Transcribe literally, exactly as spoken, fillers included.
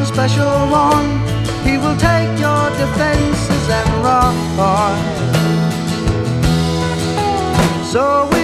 special one. He will take your defenses and run. So we